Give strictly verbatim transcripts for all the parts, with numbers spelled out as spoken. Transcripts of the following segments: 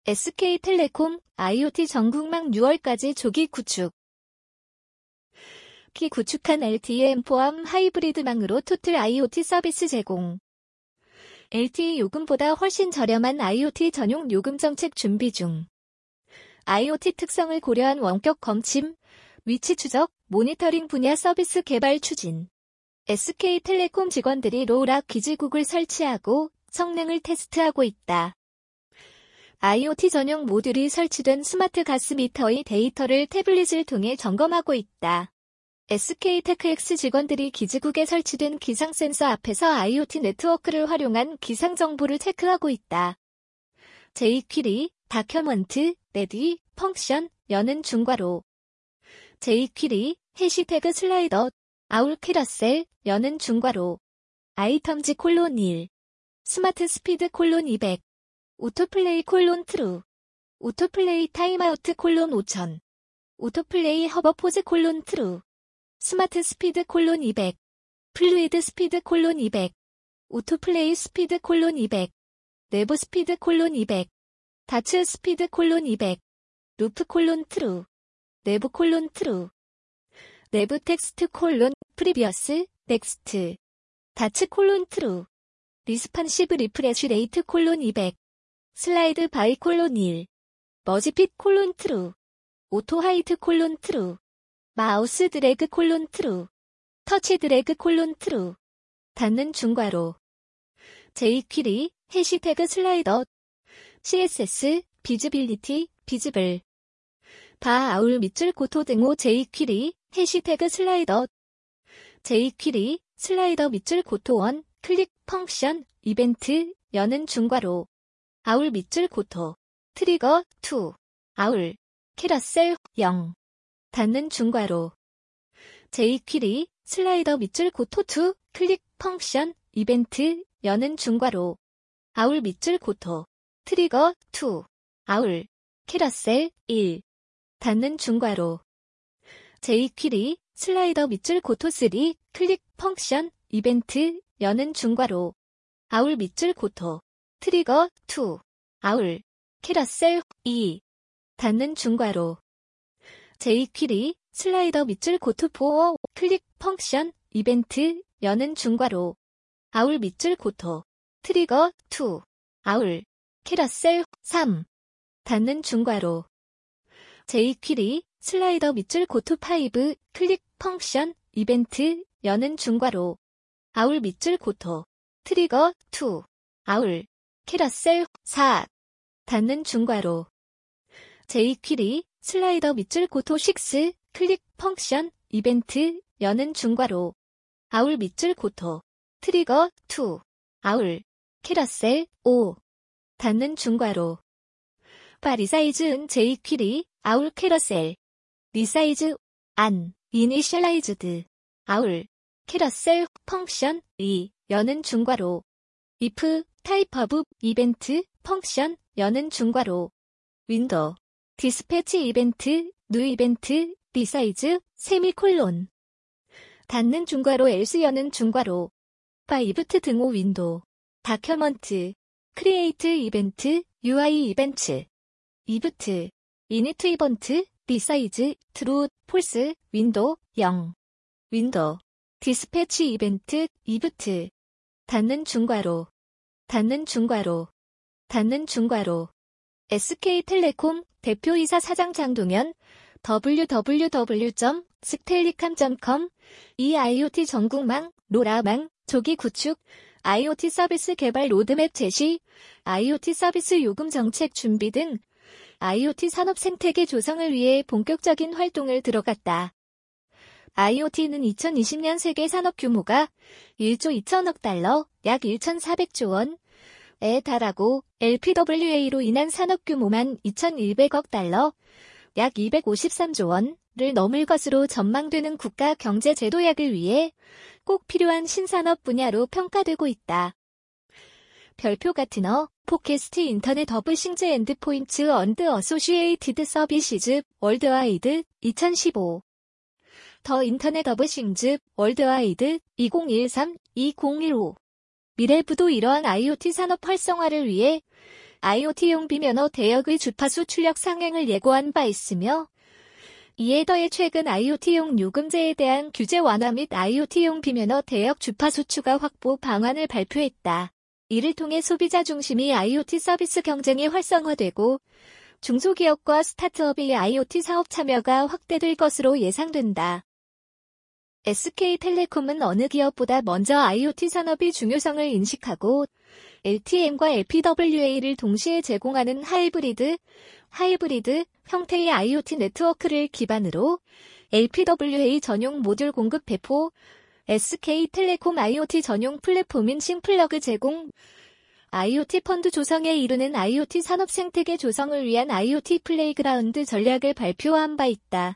에스케이텔레콤 아이오티 전국망 유월까지 조기 구축. 기 구축한 엘티이엠 포함 하이브리드망으로 토틀 아이오티 서비스 제공. 엘티이 요금보다 훨씬 저렴한 아이오티 전용 요금 정책 준비 중. 아이오티 특성을 고려한 원격 검침, 위치 추적, 모니터링 분야 서비스 개발 추진. 에스케이텔레콤 직원들이 로우락 기지국을 설치하고 성능을 테스트하고 있다. 아이오티 전용 모듈이 설치된 스마트 가스미터의 데이터를 태블릿을 통해 점검하고 있다. 에스케이테크엑스 직원들이 기지국에 설치된 기상 센서 앞에서 아이오티 네트워크를 활용한 기상 정보를 체크하고 있다. 제이퀴리, 다큐먼트, 레디, 펑션, 여는 중괄호. 제이퀴리, 해시태그 슬라이더, 아울 캐러셀, 여는 중괄호. 아이텀즈 콜론 일. 스마트 스피드 콜론 이백. 오토플레이 콜론 트루. 오토플레이 타임아우트 콜론 오천. 오토플레이 허버포즈 콜론 트루. 스마트 스피드 콜론 이백. 플루이드 스피드 콜론 이백. 오토플레이 스피드 콜론 이백. 내부 스피드 콜론 이백. 다츠 스피드 콜론 이백. 루프 콜론 트루. 내부 콜론 트루. 내부 텍스트 콜론 프리비어스 넥스트. 다츠 콜론 트루. 리스판시브 리프레쉬 레이트 콜론 이백. 슬라이드 바이 콜론 일. 머지핏 콜론 트루. 오토 하이트 콜론 트루. 마우스 드래그 콜론 트루. 터치 드래그 콜론 트루. 닫는 중괄호. 제이퀴리, 해시태그 슬라이더. 씨에스에스, 비즈빌리티, 비즈블. 바 아울 밑줄 고토 등호 제이퀴리, 해시태그 슬라이더. 제이퀴리, 슬라이더 밑줄 고토 원, 클릭 펑션, 이벤트, 여는 중괄호. 아울 밑줄 고토. 트리거 투. 아울. 캐러셀 영. 닫는 중괄호. 제이퀴리, 슬라이더 밑줄 고토 투, 클릭 펑션, 이벤트, 여는 중괄호. 아울 밑줄 고토. 트리거 투. 아울. 캐러셀 일. 닫는 중괄호. 제이퀴리, 슬라이더 밑줄 고토 쓰리, 클릭 펑션, 이벤트, 여는 중괄호. 아울 밑줄 고토. 트리거 투. 아울. 캐러셀 이. 닫는 중괄호. 제이퀴리, 슬라이더 밑줄 고토 포, 클릭 펑션, 이벤트, 여는 중괄호. 아울 밑줄 고토. 트리거 투. 아울. 캐러셀 삼. 닫는 중괄호. 제이퀴리, 슬라이더 밑줄 고토 파이브, 클릭 펑션, 이벤트, 여는 중괄호. 아울 밑줄 고토. 트리거 투. 아울. 캐러셀 사. 닫는 중괄호. 제이퀴리, 슬라이더 밑줄 고토 식스, 클릭 펑션, 이벤트, 여는 중괄호. 아울 밑줄 고토. 트리거 투. 아울. 캐러셀 오. 닫는 중괄호. 바 리사이즈 은 제이퀴리, 아울 캐러셀. 리사이즈 안. 이니셜라이즈드. 아울. 캐러셀 펑션 이. 여는 중괄호. if 타입 오브 이벤트 펑션 여는 중괄호. 윈도우. 디스패치 이벤트 뉴 이벤트 리사이즈 세미콜론. 닫는 중괄호 else 여는 중괄호. 바 이브트 등호 윈도우. 다큐먼트. 크리에이트 이벤트 유아이 이벤트. 이브트. 이니트 이벤트 리사이즈 트루 폴스 윈도우 영. 윈도우. 디스패치 이벤트 이브트. 닫는 중괄호. 닫는 중괄호. 닫는 중괄호. 에스케이텔레콤 대표이사 사장 장동현. 더블유 더블유 더블유 점 스텔리캄 점 컴. 이 아이오티 전국망, 로라망, 조기 구축, 아이오티 서비스 개발 로드맵 제시, 아이오티 서비스 요금 정책 준비 등 아이오티 산업 생태계 조성을 위해 본격적인 활동을 들어갔다. 아이오티는 이천이십 년 세계 산업 규모가 일조 이천억 달러, 약 천사백조 원에 달하고 엘피더블유에이로 인한 산업 규모만 이천일백억 달러, 약 이백오십삼조 원을 넘을 것으로 전망되는 국가 경제 제도약을 위해 꼭 필요한 신산업 분야로 평가되고 있다. 별표 같은 어, 팟캐스트 인터넷 더블싱즈 엔드포인트 언드 어소시에이티드 서비시즈 월드와이드 이천십오. 더 인터넷 더블싱즈 월드와이드 이천십삼 이천십오. 미래부도 이러한 아이오티 산업 활성화를 위해 아이오티용 비면허 대역의 주파수 출력 상향을 예고한 바 있으며 이에 더해 최근 아이오티용 요금제에 대한 규제 완화 및 아이오티용 비면허 대역 주파수 추가 확보 방안을 발표했다. 이를 통해 소비자 중심의 아이오티 서비스 경쟁이 활성화되고 중소기업과 스타트업의 아이오티 사업 참여가 확대될 것으로 예상된다. 에스케이텔레콤은 어느 기업보다 먼저 아이오티 산업의 중요성을 인식하고 엘티이엠과 엘피더블유에이를 동시에 제공하는 하이브리드, 하이브리드 형태의 아이오티 네트워크를 기반으로 엘피더블유에이 전용 모듈 공급 배포, 에스케이텔레콤 아이오티 전용 플랫폼인 싱플러그 제공, 아이오티 펀드 조성에 이르는 아이오티 산업 생태계 조성을 위한 아이오티 플레이그라운드 전략을 발표한 바 있다.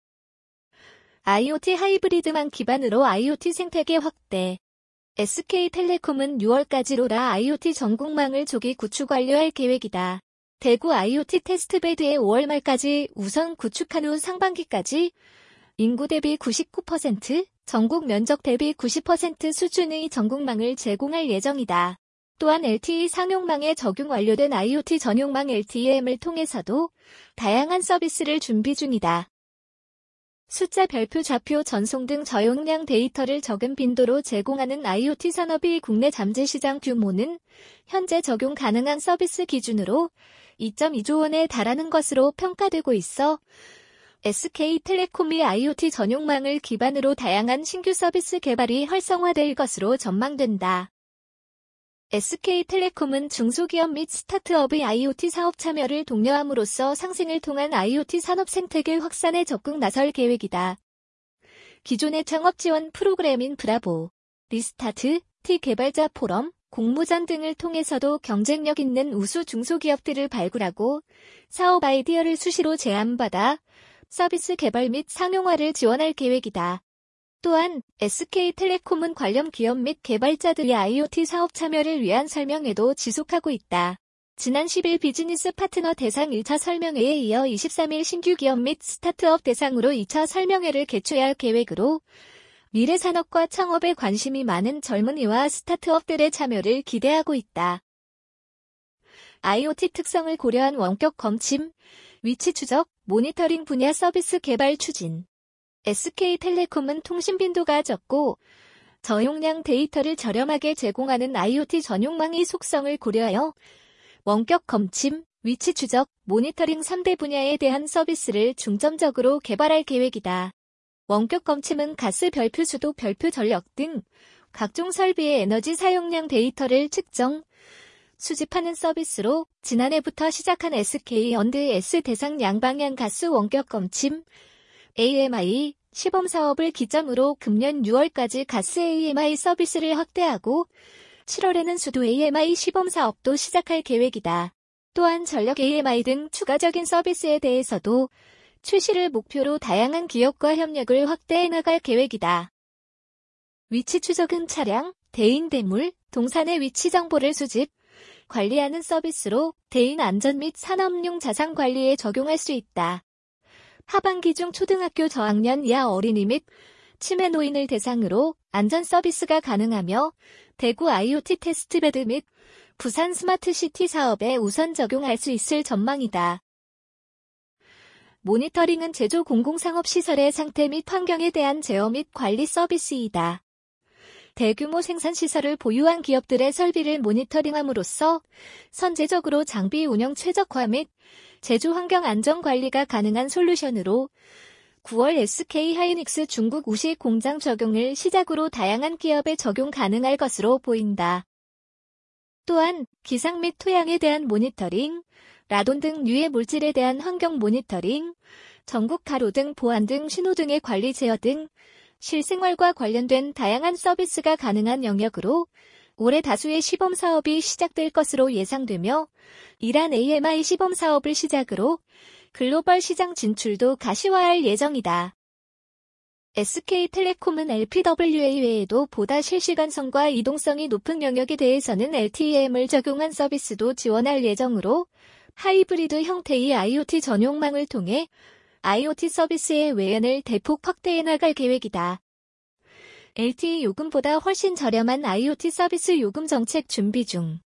아이오티 하이브리드만 기반으로 아이오티 생태계 확대. 에스케이텔레콤은 유월까지 로라 아이오티 전국망을 조기 구축 완료할 계획이다. 대구 아이오티 테스트베드에 오월 말까지 우선 구축한 후 상반기까지 인구 대비 구십구 퍼센트, 전국 면적 대비 구십 퍼센트 수준의 전국망을 제공할 예정이다. 또한 엘티이 상용망에 적용 완료된 아이오티 전용망 엘티이엠을 통해서도 다양한 서비스를 준비 중이다. 숫자 별표 좌표 전송 등 저용량 데이터를 적은 빈도로 제공하는 아이오티 산업의 국내 잠재 시장 규모는 현재 적용 가능한 서비스 기준으로 이 점 이조 원에 달하는 것으로 평가되고 있어 에스케이텔레콤이 아이오티 전용망을 기반으로 다양한 신규 서비스 개발이 활성화될 것으로 전망된다. 에스케이텔레콤은 중소기업 및 스타트업의 아이오티 사업 참여를 독려함으로써 상생을 통한 아이오티 산업 생태계 확산에 적극 나설 계획이다. 기존의 창업 지원 프로그램인 브라보, 리스타트, T 개발자 포럼, 공모전 등을 통해서도 경쟁력 있는 우수 중소기업들을 발굴하고 사업 아이디어를 수시로 제안받아 서비스 개발 및 상용화를 지원할 계획이다. 또한 에스케이텔레콤은 관련 기업 및 개발자들의 아이오티 사업 참여를 위한 설명회도 지속하고 있다. 지난 십 일 비즈니스 파트너 대상 일 차 설명회에 이어 이십삼 일 신규 기업 및 스타트업 대상으로 이 차 설명회를 개최할 계획으로 미래 산업과 창업에 관심이 많은 젊은이와 스타트업들의 참여를 기대하고 있다. 아이오티 특성을 고려한 원격 검침, 위치 추적, 모니터링 분야 서비스 개발 추진. 에스케이텔레콤은 통신 빈도가 적고 저용량 데이터를 저렴하게 제공하는 아이오티 전용망의 속성을 고려하여 원격 검침, 위치 추적, 모니터링 삼 대 분야에 대한 서비스를 중점적으로 개발할 계획이다. 원격 검침은 가스 별표 수도 별표 전력 등 각종 설비의 에너지 사용량 데이터를 측정, 수집하는 서비스로 지난해부터 시작한 에스케이언드에스 대상 양방향 가스 원격 검침, 에이엠아이, 시범 사업을 기점으로 금년 유월까지 가스 에이엠아이 서비스를 확대하고 칠월에는 수도 에이엠아이 시범 사업도 시작할 계획이다. 또한 전력 에이엠아이 등 추가적인 서비스에 대해서도 출시를 목표로 다양한 기업과 협력을 확대해 나갈 계획이다. 위치 추적은 차량, 대인 대물, 동산의 위치 정보를 수집, 관리하는 서비스로 대인 안전 및 산업용 자산 관리에 적용할 수 있다. 하반기 중 초등학교 저학년 이하 어린이 및 치매 노인을 대상으로 안전 서비스가 가능하며 대구 아이오티 테스트베드 및 부산 스마트시티 사업에 우선 적용할 수 있을 전망이다. 모니터링은 제조 공공상업시설의 상태 및 환경에 대한 제어 및 관리 서비스이다. 대규모 생산시설을 보유한 기업들의 설비를 모니터링함으로써 선제적으로 장비 운영 최적화 및 제조 환경 안전 관리가 가능한 솔루션으로 구월 에스케이 하이닉스 중국 우시 공장 적용을 시작으로 다양한 기업에 적용 가능할 것으로 보인다. 또한 기상 및 토양에 대한 모니터링, 라돈 등 유해 물질에 대한 환경 모니터링, 전국 가로 등 보안 등 신호등의 관리 제어 등 실생활과 관련된 다양한 서비스가 가능한 영역으로 올해 다수의 시범 사업이 시작될 것으로 예상되며 이란 에이엠아이 시범 사업을 시작으로 글로벌 시장 진출도 가시화할 예정이다. 에스케이텔레콤은 엘피더블유에이 외에도 보다 실시간성과 이동성이 높은 영역에 대해서는 엘티이엠을 적용한 서비스도 지원할 예정으로 하이브리드 형태의 아이오티 전용망을 통해 아이오티 서비스의 외연을 대폭 확대해 나갈 계획이다. 엘티이 요금보다 훨씬 저렴한 아이오티 서비스 요금 정책 준비 중.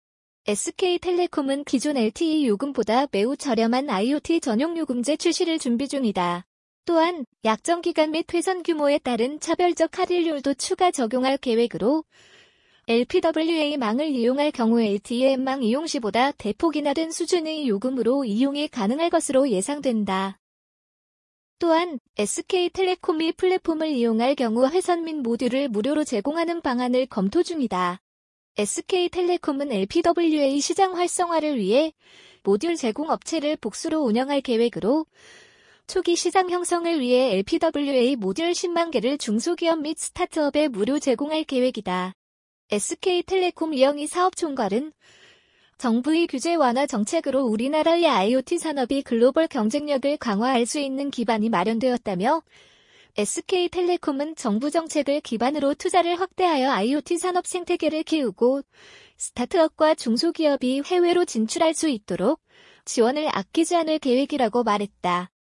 에스케이텔레콤은 기존 엘티이 요금보다 매우 저렴한 아이오티 전용 요금제 출시를 준비 중이다. 또한 약정 기간 및 회선 규모에 따른 차별적 할인율도 추가 적용할 계획으로 엘피더블유에이망을 이용할 경우 엘티이엠망 이용 시보다 대폭 인하된 수준의 요금으로 이용이 가능할 것으로 예상된다. 또한 에스케이텔레콤이 플랫폼을 이용할 경우 회선 및 모듈을 무료로 제공하는 방안을 검토 중이다. 에스케이텔레콤은 엘피더블유에이 시장 활성화를 위해 모듈 제공 업체를 복수로 운영할 계획으로 초기 시장 형성을 위해 엘피더블유에이 모듈 십만 개를 중소기업 및 스타트업에 무료 제공할 계획이다. 에스케이텔레콤 이영희 사업총괄은 정부의 규제 완화 정책으로 우리나라의 아이오티 산업이 글로벌 경쟁력을 강화할 수 있는 기반이 마련되었다며 에스케이텔레콤은 정부 정책을 기반으로 투자를 확대하여 아이오티 산업 생태계를 키우고 스타트업과 중소기업이 해외로 진출할 수 있도록 지원을 아끼지 않을 계획이라고 말했다.